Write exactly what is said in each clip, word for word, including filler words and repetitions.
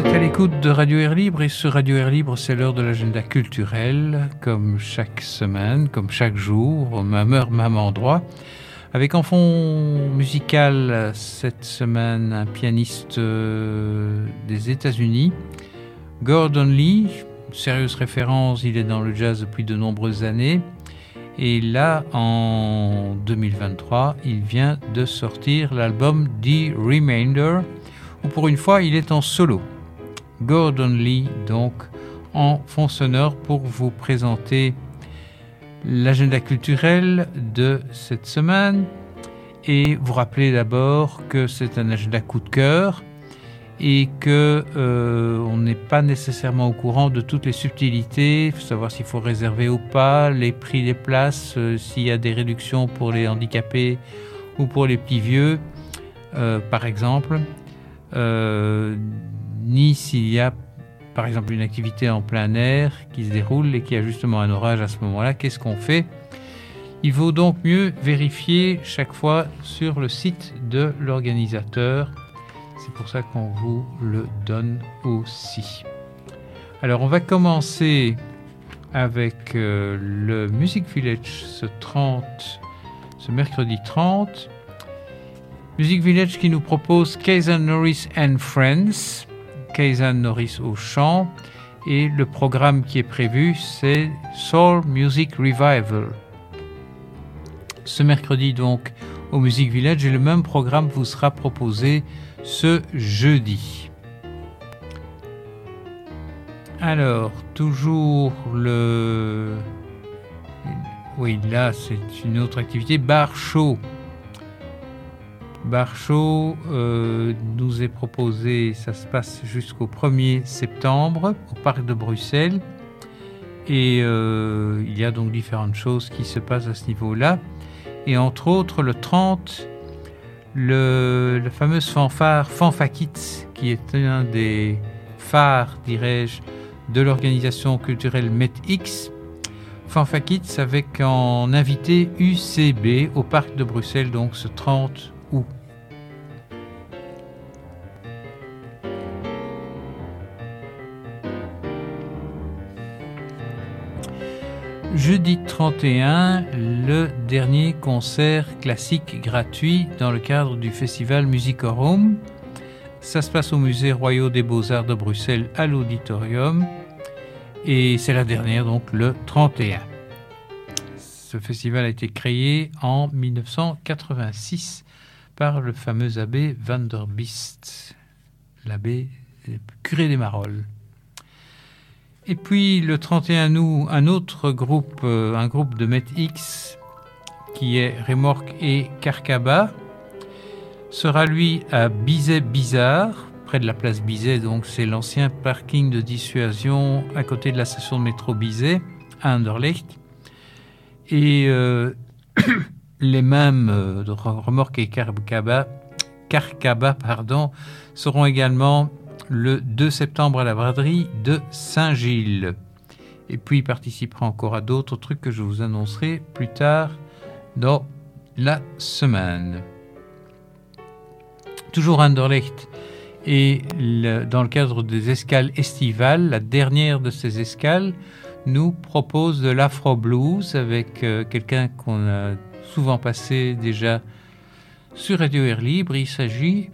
êtes à l'écoute de Radio Air Libre et sur Radio Air Libre, c'est l'heure de l'agenda culturel, comme chaque semaine, comme chaque jour, même heure, même endroit. Avec en fond musical cette semaine un pianiste euh, des États-Unis, Gordon Lee, sérieuse référence, il est dans le jazz depuis de nombreuses années. Et là, en deux mille vingt-trois, il vient de sortir l'album The Remainder, où pour une fois, il est en solo. Gordon Lee, donc, en fond sonore pour vous présenter l'agenda culturel de cette semaine et vous rappeler d'abord que c'est un agenda coup de cœur et que euh, on n'est pas nécessairement au courant de toutes les subtilités, il faut savoir s'il faut réserver ou pas, les prix des places, euh, s'il y a des réductions pour les handicapés ou pour les petits vieux, euh, par exemple, euh, ni s'il y a par exemple une activité en plein air qui se déroule et qui a justement un orage à ce moment-là, qu'est-ce qu'on fait ? Il vaut donc mieux vérifier chaque fois sur le site de l'organisateur. C'est pour ça qu'on vous le donne aussi. Alors on va commencer avec euh, le Music Village ce trente, ce mercredi trente. Music Village qui nous propose Kaysan Norris and Friends. Kaysan Norris au chant et le programme qui est prévu c'est Soul Music Revival. Ce mercredi donc au Music Village et le même programme vous sera proposé ce jeudi. Alors toujours le... Oui là c'est une autre activité, bar show. Bar show euh, nous est proposé, ça se passe jusqu'au premier septembre au parc de Bruxelles et euh, il y a donc différentes choses qui se passent à ce niveau-là et entre autres le trente, le, la fameuse fanfare Fanfakits qui est un des phares, dirais-je, de l'organisation culturelle METX. Fanfakits avec en invité U C B au parc de Bruxelles donc ce trente août. Jeudi trente et un, le dernier concert classique gratuit dans le cadre du festival Musicorum. Ça se passe au Musée Royal des Beaux-Arts de Bruxelles à l'Auditorium et c'est la dernière donc le trente et un. Ce festival a été créé en dix-neuf cent quatre-vingt-six par le fameux abbé Van der Biest, l'abbé curé des Marolles. Et puis le trente et un août, un autre groupe, euh, un groupe de METX qui est Remorque et Carcaba sera lui à Bizet-Bizarre, près de la place Bizet, donc c'est l'ancien parking de dissuasion à côté de la station de métro Bizet à Anderlecht. Et euh, les mêmes euh, Remorque et Carcaba, Carcaba pardon, seront également le deux septembre à la braderie de Saint-Gilles. Et puis il participera encore à d'autres trucs que je vous annoncerai plus tard dans la semaine. Toujours à Anderlecht et le, dans le cadre des escales estivales, la dernière de ces escales nous propose de l'afro blues avec euh, quelqu'un qu'on a souvent passé déjà sur Radio Air Libre. Il s'agit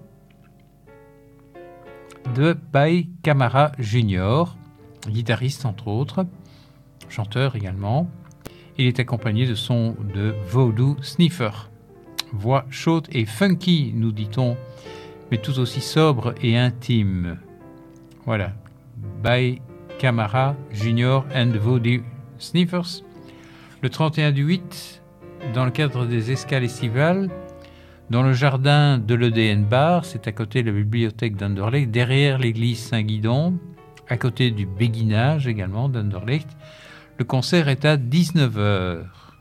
de Bai Camara Junior, guitariste entre autres, chanteur également. Il est accompagné de son de Voodoo Sniffer. Voix chaude et funky, nous dit-on, mais tout aussi sobre et intime. Voilà, Bai Camara Junior and Voodoo Sniffers. Le trente et un du huit, dans le cadre des escales estivales, dans le jardin de l'E D N Bar, c'est à côté de la bibliothèque d'Anderlecht, derrière l'église Saint-Guidon, à côté du béguinage également d'Anderlecht. Le concert est à dix-neuf heures.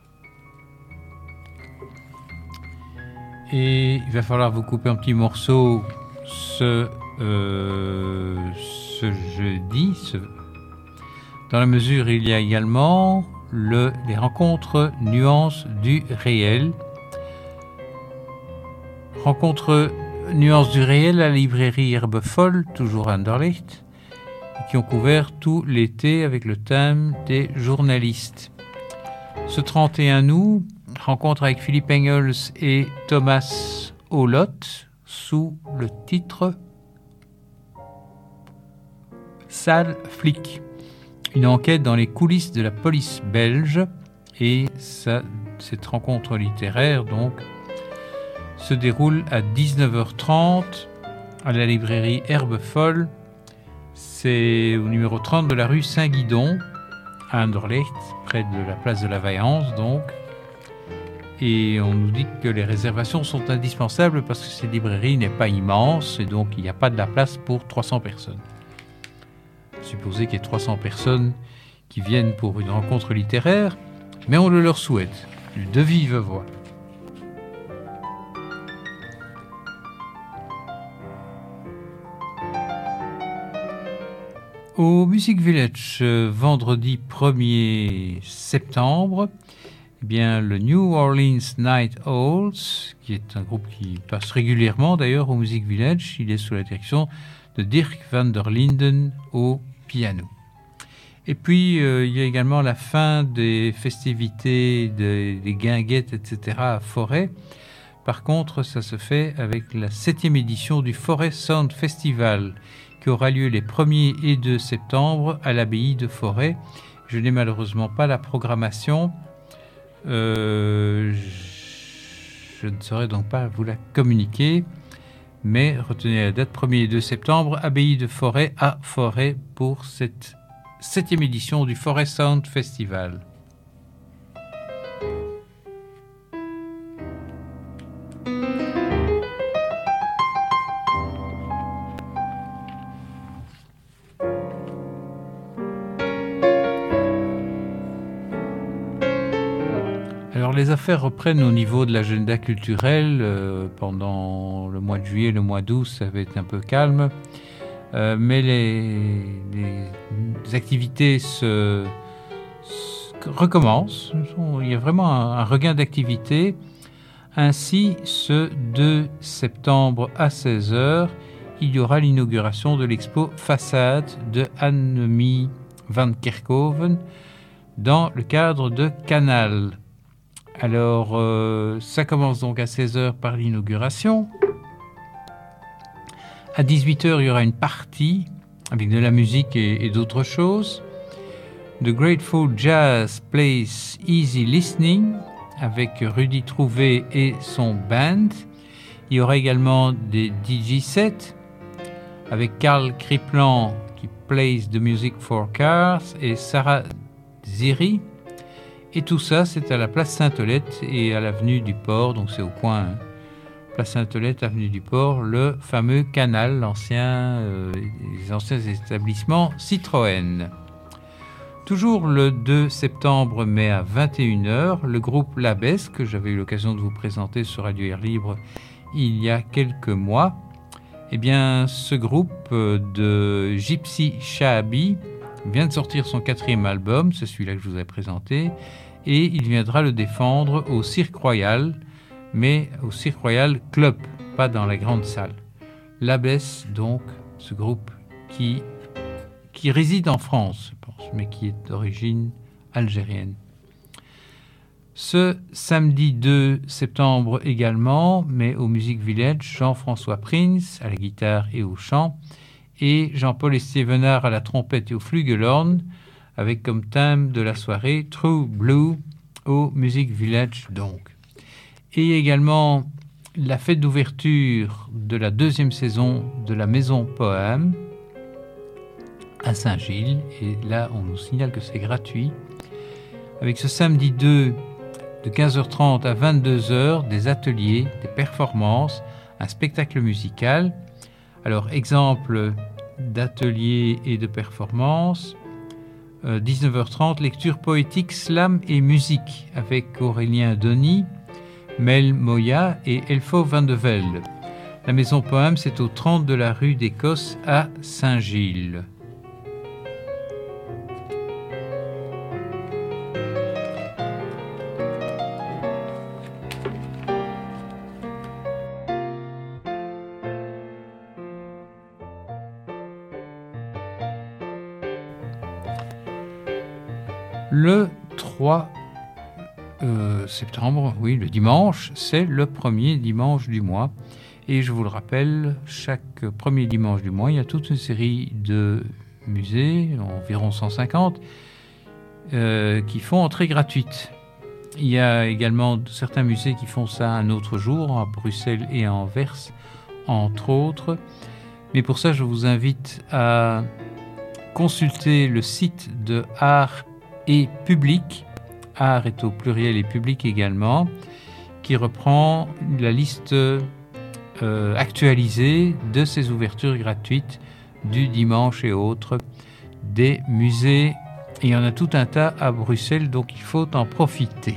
Et il va falloir vous couper un petit morceau ce, euh, ce jeudi, ce, dans la mesure où il y a également le, les rencontres nuances du réel. Rencontre Nuances du réel, la librairie Herbe Folle, toujours à Anderlecht, qui ont couvert tout l'été avec le thème des journalistes. Ce trente et un août, rencontre avec Philippe Engels et Thomas Olot sous le titre Sale flic. Une enquête dans les coulisses de la police belge, et ça, cette rencontre littéraire donc se déroule à dix-neuf heures trente à la librairie Herbe Folle. C'est au numéro trente de la rue Saint-Guidon à Anderlecht, près de la place de la Vaillance donc. Et on nous dit que les réservations sont indispensables parce que cette librairie n'est pas immense et donc il n'y a pas de la place pour trois cents personnes. Supposez qu'il y ait trois cents personnes qui viennent pour une rencontre littéraire, mais on le leur souhaite, de vive voix. Au Music Village, vendredi premier septembre, eh bien, le New Orleans Night Owls, qui est un groupe qui passe régulièrement d'ailleurs au Music Village, il est sous la direction de Dirk van der Linden au piano. Et puis, euh, il y a également la fin des festivités, des, des guinguettes, et cetera à Forêt. Par contre, ça se fait avec la septième édition du Forêt Sound Festival, qui aura lieu les premier et deux septembre à l'abbaye de Forêt. Je n'ai malheureusement pas la programmation. Euh, je ne saurais donc pas vous la communiquer. Mais retenez la date, premier et deux septembre, abbaye de Forêt à Forêt pour cette septième édition du Forêt Sound Festival. Alors les affaires reprennent au niveau de l'agenda culturel. Euh, pendant le mois de juillet, le mois d'août, ça va être un peu calme. Euh, mais les, les activités se, se recommencent. Il y a vraiment un, un regain d'activité. Ainsi, ce deux septembre à seize heures, il y aura l'inauguration de l'expo Façade de Annemie van Kerkhoven dans le cadre de Canal. Alors, euh, ça commence donc à seize heures par l'inauguration. À dix-huit heures, il y aura une partie avec de la musique et, et d'autres choses. The Grateful Jazz plays Easy Listening avec Rudy Trouvé et son band. Il y aura également des D J sets avec Karl Kriplan qui plays the music for cars et Sarah Ziri. Et tout ça, c'est à la place Sainte-Olette et à l'avenue du Port, donc c'est au coin, hein. Place Sainte-Olette, avenue du Port, le fameux Canal, l'ancien, euh, les anciens établissements Citroën. Toujours le deux septembre, mais à vingt et une heures, le groupe Labès, que j'avais eu l'occasion de vous présenter sur Radio Air Libre il y a quelques mois, eh bien, ce groupe de Gypsy Shahabi vient de sortir son quatrième album, c'est celui-là que je vous ai présenté, et il viendra le défendre au Cirque Royal, mais au Cirque Royal Club, pas dans la grande salle. Labès, donc, ce groupe qui, qui réside en France, je pense, mais qui est d'origine algérienne. Ce samedi deux septembre également, mais au Music Village, Jean-François Prince à la guitare et au chant, et Jean-Paul Estevenard à la trompette et au flugelhorn, avec comme thème de la soirée True Blue au Music Village donc. Et également la fête d'ouverture de la deuxième saison de la Maison Poème à Saint-Gilles, et là on nous signale que c'est gratuit, avec ce samedi deux de quinze heures trente à vingt-deux heures, des ateliers, des performances, un spectacle musical. Alors, exemple d'ateliers et de performances, euh, dix-neuf heures trente, lecture poétique, slam et musique avec Aurélien Denis, Mel Moya et Elfo van de Velde. La Maison Poème, c'est au trente de la rue d'Écosse à Saint-Gilles. Le trois euh, septembre, oui, le dimanche, c'est le premier dimanche du mois. Et je vous le rappelle, chaque premier dimanche du mois, il y a toute une série de musées, environ cent cinquante, euh, qui font entrée gratuite. Il y a également certains musées qui font ça un autre jour, à Bruxelles et à Anvers, entre autres. Mais pour ça, je vous invite à consulter le site de Art et Public. Art est au pluriel et public également, qui reprend la liste euh, actualisée de ces ouvertures gratuites du dimanche et autres des musées. Et il y en a tout un tas à Bruxelles, donc il faut en profiter.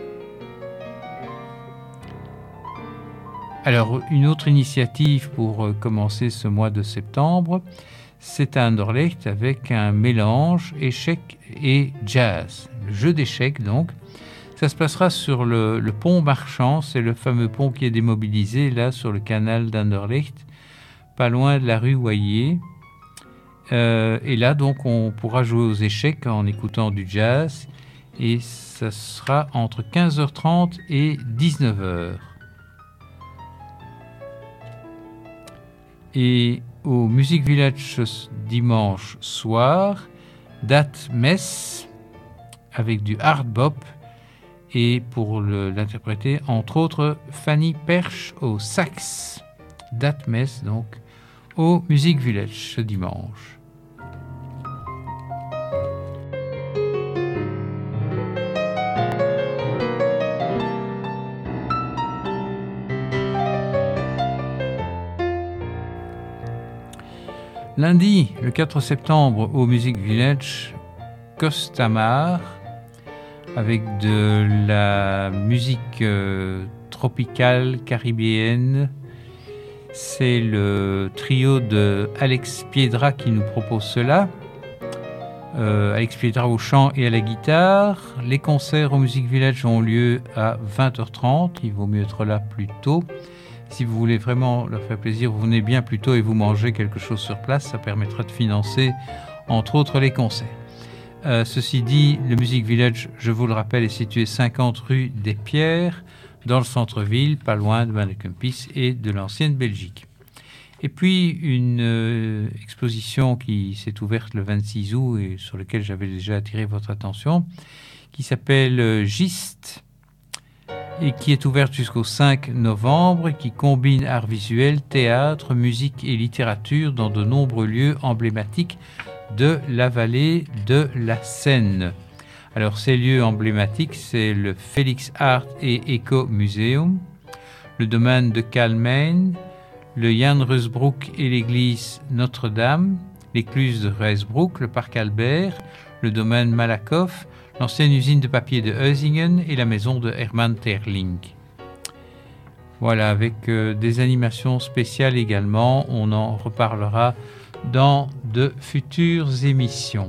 Alors, une autre initiative pour commencer ce mois de septembre, c'est à Anderlecht avec un mélange échecs et jazz. Le jeu d'échecs, donc. Ça se passera sur le, le pont Marchand, c'est le fameux pont qui est démobilisé, là, sur le canal d'Anderlecht, pas loin de la rue Wayer. Euh, et là, donc, on pourra jouer aux échecs en écoutant du jazz. Et ça sera entre quinze heures trente et dix-neuf heures. Et au Music Village dimanche soir, date messe avec du hard bop. Et pour le, l'interpréter, entre autres, Fanny Perche au sax. Date messe, donc, au Music Village ce dimanche. Lundi, le quatre septembre, au Music Village, Costamare, avec de la musique euh, tropicale caribéenne. C'est le trio de Alex Piedra qui nous propose cela. Euh, Alex Piedra au chant et à la guitare. Les concerts au Music Village ont lieu à vingt heures trente. Il vaut mieux être là plus tôt. Si vous voulez vraiment leur faire plaisir, vous venez bien plus tôt et vous mangez quelque chose sur place. Ça permettra de financer, entre autres, les concerts. Euh, ceci dit, le Music Village, je vous le rappelle, est situé cinquante rue des Pierres, dans le centre-ville, pas loin de Mannekempis et de l'ancienne Belgique. Et puis, une euh, exposition qui s'est ouverte le vingt-six août et sur laquelle j'avais déjà attiré votre attention, qui s'appelle euh, Gist, et qui est ouverte jusqu'au cinq novembre, et qui combine art visuel, théâtre, musique et littérature dans de nombreux lieux emblématiques de la vallée de la Seine. Alors, ces lieux emblématiques, c'est le Félix Art et Eco Museum, le domaine de Calmaine, le Jan Rusbroek et l'église Notre-Dame, l'écluse de Ruysbroek, le parc Albert, le domaine Malakoff, l'ancienne usine de papier de Heusingen et la maison de Herman Terling. Voilà, avec euh, des animations spéciales également, on en reparlera dans de futures émissions.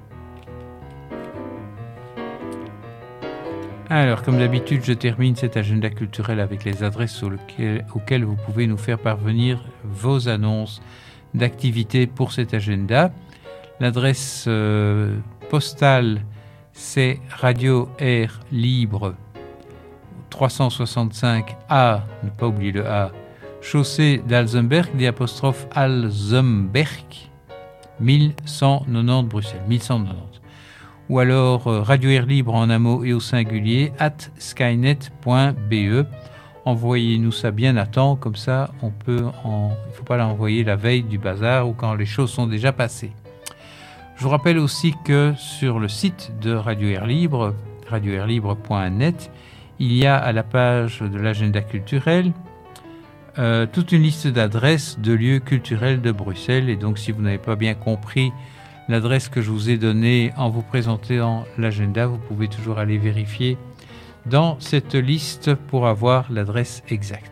Alors, comme d'habitude, je termine cet agenda culturel avec les adresses auxquelles, auxquelles vous pouvez nous faire parvenir vos annonces d'activités pour cet agenda. L'adresse euh, postale, c'est Radio Air Libre, trois cent soixante-cinq A, ne pas oublier le A, chaussée d'Alzenberg, diapostrophe Alzenberg, mille cent quatre-vingt-dix Bruxelles, mille cent quatre-vingt-dix. Ou alors euh, Radio Air Libre en un mot et au singulier, at skynet point b e. Envoyez-nous ça bien à temps, comme ça on peut en... il ne faut pas l'envoyer la veille du bazar ou quand les choses sont déjà passées. Je vous rappelle aussi que sur le site de Radio Air Libre, radio air libre point net, il y a à la page de l'agenda culturel euh, toute une liste d'adresses de lieux culturels de Bruxelles. Et donc, si vous n'avez pas bien compris l'adresse que je vous ai donnée en vous présentant l'agenda, vous pouvez toujours aller vérifier dans cette liste pour avoir l'adresse exacte.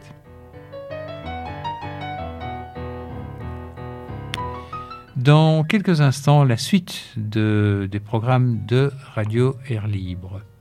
Dans quelques instants, la suite de, des programmes de Radio Air Libre.